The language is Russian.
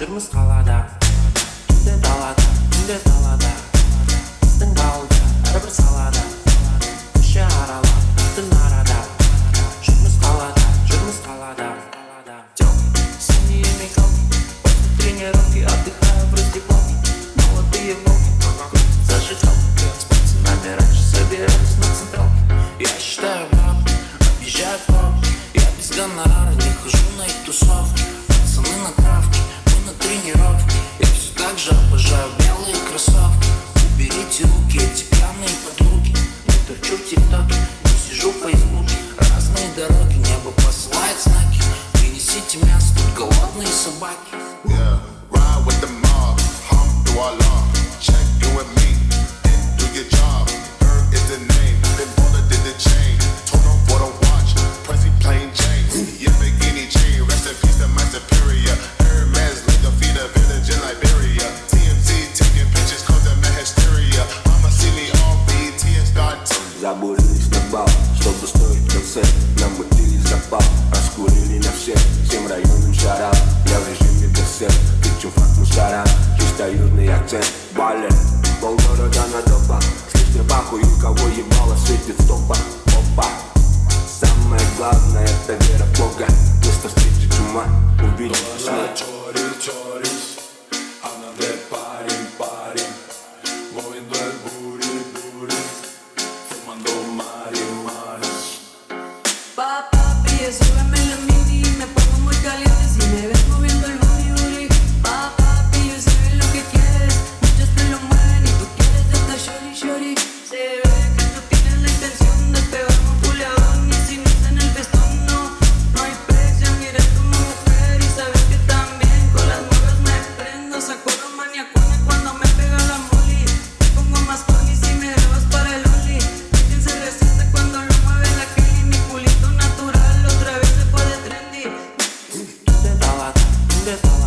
жүрміз қалада, түнде далада, түнде далада, біздің ауылда әрбір салада, көше аралап түн арада, жүрміз қалада, жүрміз қалада. Синие мигалки, после тренировки отдыхаю в раздевалке. Молодые волки, зажигалки, с пацанами раньше собирались на централке. Я считаю бабки, объезжаю пробки, я без гонорара не хожу на их тусовки. Пацаны на травке, мы на тренировке, я все так же обожаю белые кроссовки. Уберите руки, эти пьяные подруги, не торчу в тиктоке, не сижу в фейсбуке. Разные дороги, небо посылает знаки, принесите мясо, тут голодные собаки. Yeah, ride with the mob, hum through our law. Check you and me, and do your job. Herb is the name, then Baller did the chain. Turn on for the watch, Prezi plain Jane. Yamagini chain, rest in peace to my superior. Hermes lead the feed a village in Liberia. TMZ taking pictures, cause them in hysteria. Mama see me on BT and start to забурились на бал, чтобы стоить концерт. Нам выпили запал, раскурили на всех. Всем районам шарап, я в режиме кассет. Кричу факт мусора, чисто южный акцент. Балет, полгорода на топах. Слышно похуй, у кого ебало светит стопа. Опа, самое главное это вера в Бога. Место встречи чума, увидеть смерть. Choris, anda de party, moviendo el booty, fumando marihuanas. Papi, súbeme la mini y me pongo muy caliente si me ves moviendo el booty. Papi, yo sé lo que quieres, muchos te lo mueven y tú quieres de esta shorty. Se ve que tú tienes la intención de pegarme un culeadón y si no es en el festón, no hay precio. Mira tu mujer y sabes que también con las morras me prendo. Saco la maniacona cuando me pega la moli. Me pongo más funny si me grabas para el only. ¿Quién se resiste cuando lo mueve la Kelly? Mi culito natural otra vez se pone trendy. Түнде далада, түнде далада.